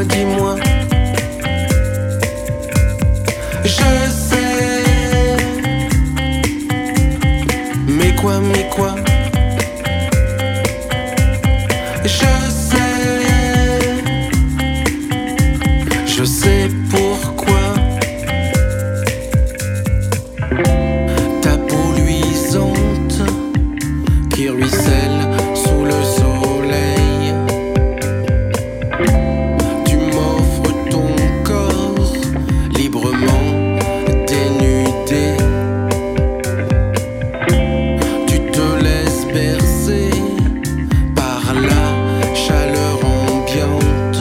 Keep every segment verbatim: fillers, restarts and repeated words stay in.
Dis-moi, dis-moi. Je sais. Mais quoi, mais quoi? Je sais. Je sais pourquoi. Ta peau luisante qui ruisselle sous le soleil. Tu m'offres ton corps librement dénudé. Tu te laisses bercer par la chaleur ambiante.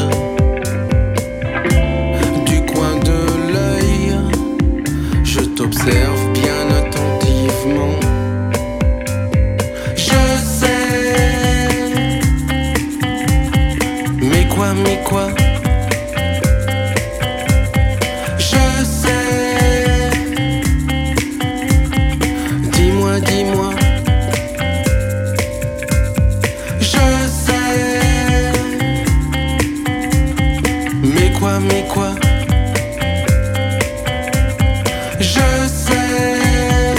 Du coin de l'œil, je t'observe bien attentivement. Je sais. Mais quoi, mais quoi? Je sais. Dis-moi, dis-moi. Je sais. Mais quoi, mais quoi? Je sais.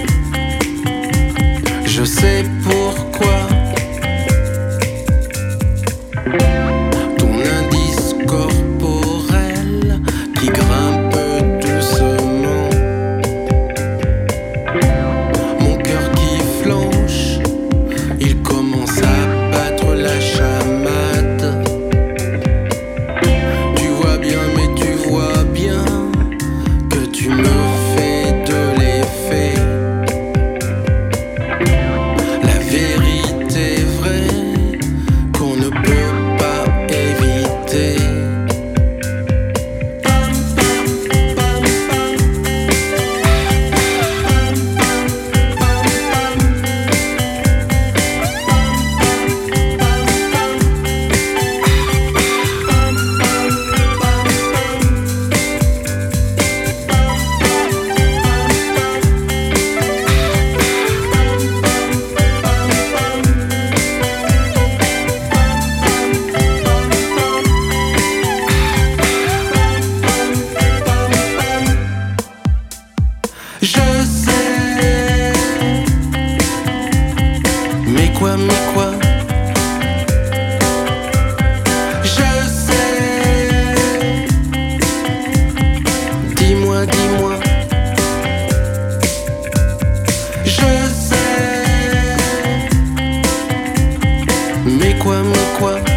Je sais pourquoi. Ton indice corporel qui grimpe doucement. Mon cœur qui flanche, il commence à battre la chamade. Tu vois bien, mais tu vois bien que tu me fais de l'effet. La vérité vraie qu'on ne peut pas éviter. Je sais. Mais quoi, mais quoi? Je sais. Dis-moi, dis-moi. Je sais. Mais quoi, mais quoi?